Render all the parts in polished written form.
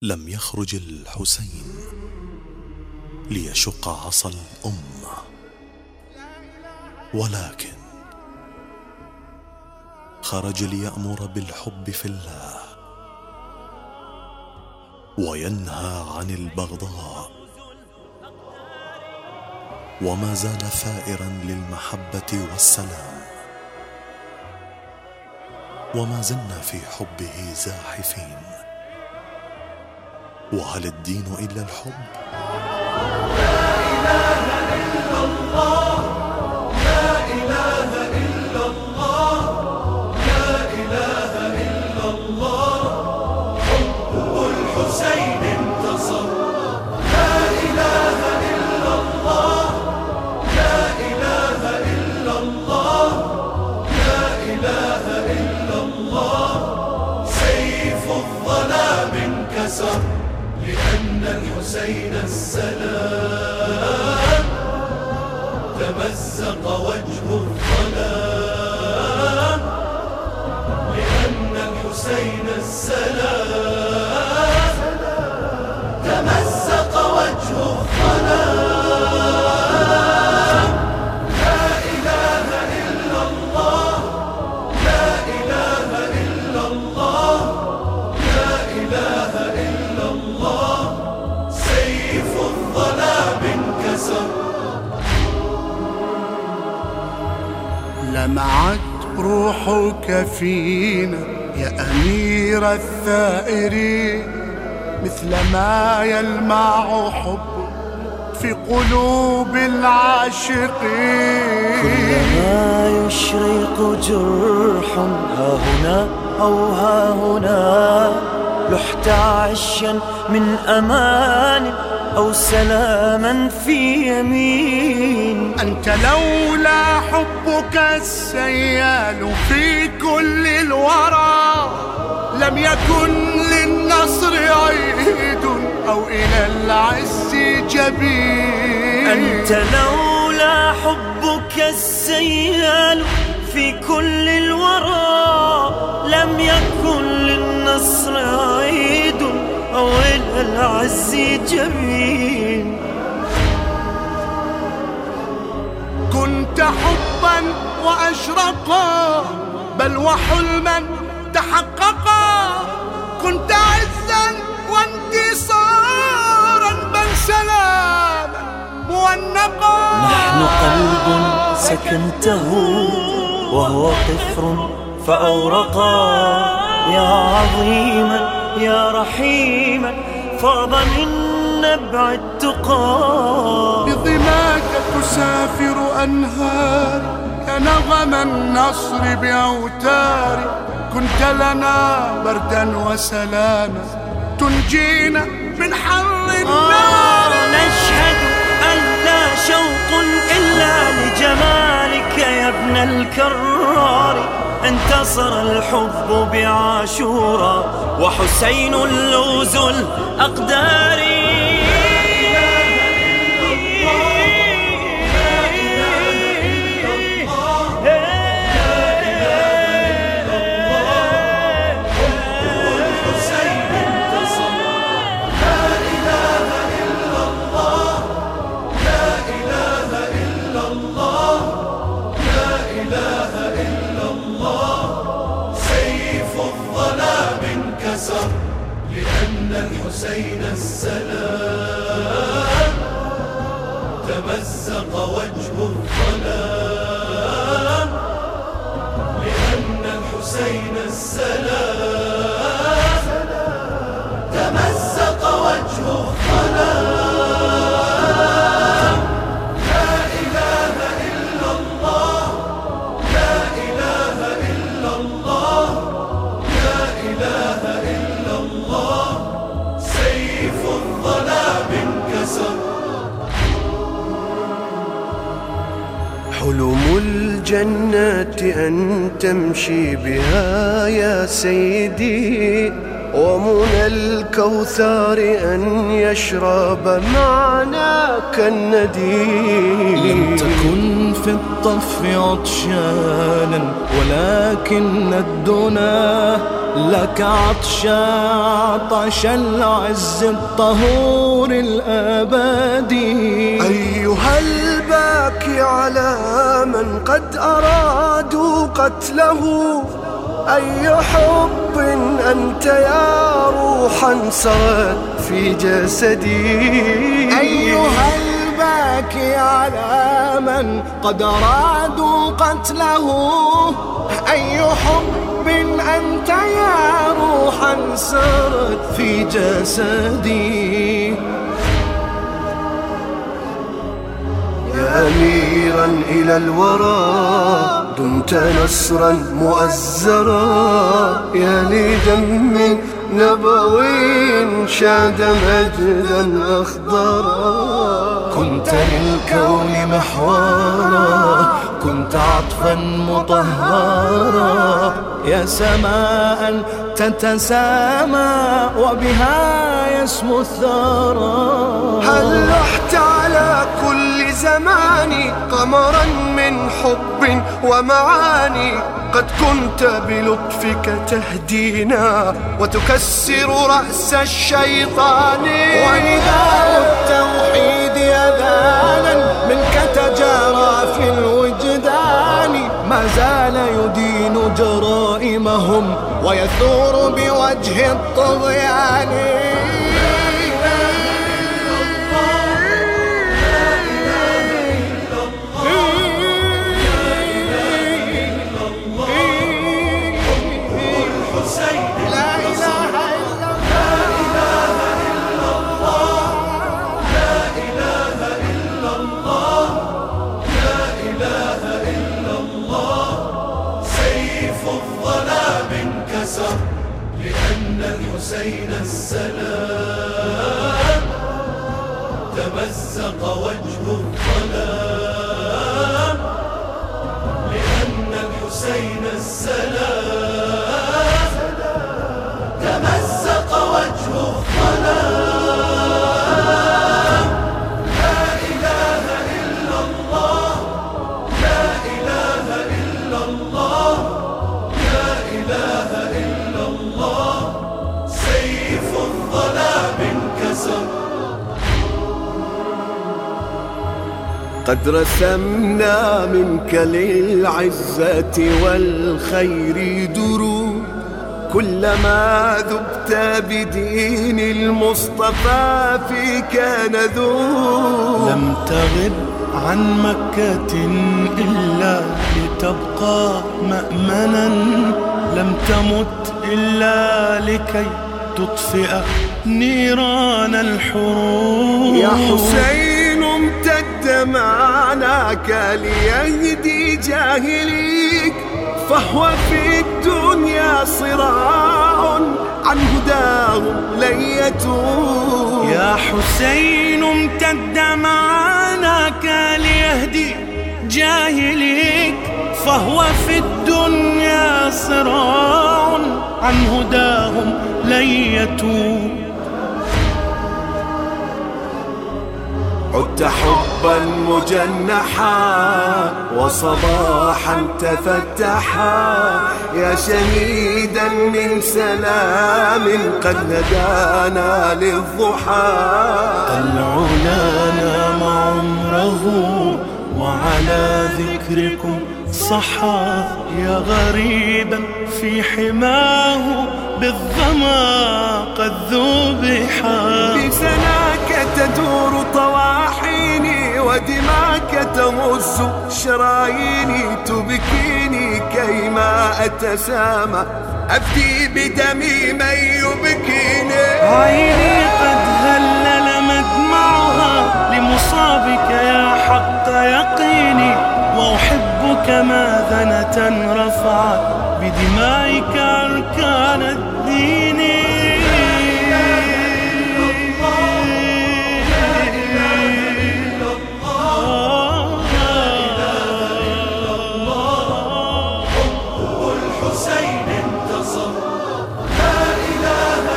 لم يخرج الحسين ليشق عصا الأمة، ولكن خرج ليأمر بالحب في الله وينهى عن البغضاء، وما زال ثائرا للمحبة والسلام، وما زلنا في حبه زاحفين. وهل الدين إلا الحب؟ لا إله إلا الله، لا إله إلا الله، لا إله إلا الله. حب الحسين انتصر. لا إله إلا الله، لا إله إلا الله، لا إله إلا الله. سيف الظلام انكسر لأن الحسين السلام. تمزق وجه الظلام لأن الحسين السلام. تمزق وجه الظلام. لا إله إلا الله، لا إله إلا الله، لا إله إلا الله. سيف الظلام انكسر. لمعت روحك فينا يا أمير الثائرين، مثل ما يلمع حب في قلوب العاشقين. كلما يشرق جرح ها هنا أو ها هنا، لحت عشا من أمان أو سلاما في يمين. أنت لولا حبك السيال في كل الورى، لم يكن للنصر عيد أو إلى العز جبين. أنت لولا حبك السيال في كل الورى، لم يكن للنصر عيد أو إلى العز جبين. كنت حبا وأشرقا بل وحلما تحققا، كنت عزا وانتصارا بل سلاما مونقا. نحن قلب سكنته وهو قفر فأورقا، يا عظيما يا رحيما فاض من نبع التقى. بظماك تسافر أنهار يا نغم النصر بأوتار، كنت لنا بردا وسلاما تنجينا من حر النار. نشهد أن لا شوق إلا لجمالك يا ابن الكرار. انتصر الحب بعاشورا وحسين لوز الأقدار. لأن الحسين السلام. تمزق وجه الظلام لأن الحسين السلام. تمزق وجه الظلام. لا إله إلا الله، لا إله إلا الله، لا إله إلا الله. سيف الظلام انكسر. حلم الجنة أن تمشي بها يا سيدي، ومنى الكوثر أن يشرب معناك النديم. لم تكن في الطف عطشانا ولكن الدنا لك عطش العز الطهور الأبدي. أيها الباكي على من قد أرادوا قتله، أي حب أنت يا روحا سرت في جسدي. أيها الباكي على من قد أرادوا قتله، أي حب أنت يا روحا سرت في جسدي. يا أميرا إلى الورى دمت نصرا مؤزرا، يا لدم نبوي شاد مجدا أخضرا. كنت للكون محورا، كنت عطفا مطهرا، يا سماء تتسامى وبها يسمو الثرى. هل لحت على كل زمان قمرا من حب ومعاني، قد كنت بلطفك تهدينا وتكسر رأس الشيطان. ونداء التوحيد أذانا منك تجارى في الوجدان، ما زال يدين جرائمهم ويثور بوجه الطغيان. لأن الحسين السلام تمزق وجه الظلام. لأن الحسين السلام تمزق وجه الظلام. لا إله إلا الله، لا إله إلا الله، لا إله إلا الله. سيف الظلام انكسر. قد رسمنا منك للعزة والخير دروب، كلما ذبت بدين المصطفى فيك نذوب. لم تغب عن مكة إلا لتبقى مأمنا، لم تمت إلا لكي تطفئ نيران الحروب. يا حسين امتد معناك ليهدي جاهليك، فهو في الدنيا صراع عن هداهم لن يتوب. يا حسين امتد معناك ليهدي جاهليك، فهو في الدنيا صراع عن هداهم لن يتوب. عدت حبا مجنحا وصباحا تفتحا، يا شهيدا من سلام قد ندانا للضحى. العلا نام عمره وعلى ذكركم صحى، يا غريبا في حماه بالظما قد ذبحا. بسناك تدور طواحيني ودماك تمز شراييني، تبكيني كيما أتسامى أبكي بدمي من يبكيني. عيني قد هلل مدمعها لمصابك يا حق يقيني، وأحبك ما ذنة رفعت بدمائك أركان الدين. الحسين انتصر. لا إله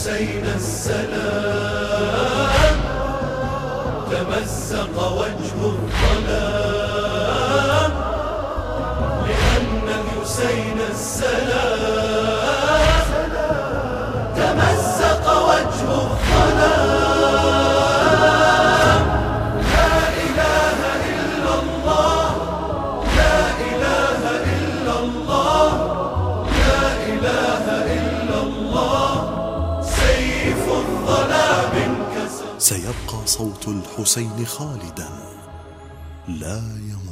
الحسين السلام تمزق وجه الظلام لأن الحسين السلام تمزق وجه الظلام لا إله إلا الله لا إله إلا الله لا إله إلا الله سيف الظلام انكسر. سيبقى صوت الحسين خالدا لا يموت.